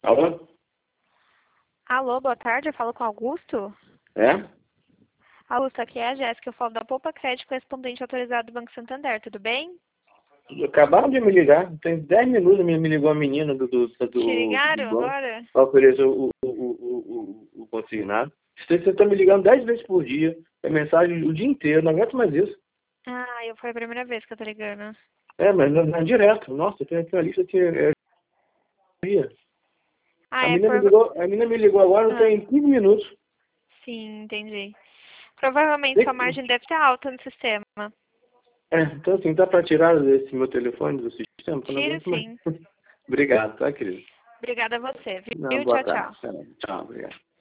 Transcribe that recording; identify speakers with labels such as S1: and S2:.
S1: Alô?
S2: Alô, boa tarde, eu falo com Augusto.
S1: É?
S2: Augusto, aqui é a Jéssica, eu falo da Poupa Crédito, correspondente autorizado do Banco Santander, tudo bem?
S1: Acabaram de me ligar. Tem 10 minutos me ligou a menina
S2: Te
S1: do
S2: ligaram
S1: banco
S2: agora?
S1: para oferecer o consignado. Você está me ligando 10 vezes por dia. É mensagem o dia inteiro. Não aguento mais isso.
S2: Ah, foi a primeira vez que eu tô ligando.
S1: É, mas não é direto. Nossa, tem aqui uma lista que dia.
S2: Ah, é
S1: A menina me ligou agora, não
S2: Ah,
S1: tem 15 minutos.
S2: sim, entendi. Provavelmente sua
S1: Tem-
S2: margem deve estar alta no sistema.
S1: Então assim, dá para tirar esse meu telefone do sistema? Que eu não
S2: Tiro
S1: aguento mais.
S2: sim.
S1: Obrigado, tá, querido?
S2: Obrigada a você,
S1: Não,
S2: viu?
S1: boa
S2: Tchau,
S1: tarde.
S2: tchau.
S1: Tchau, obrigado.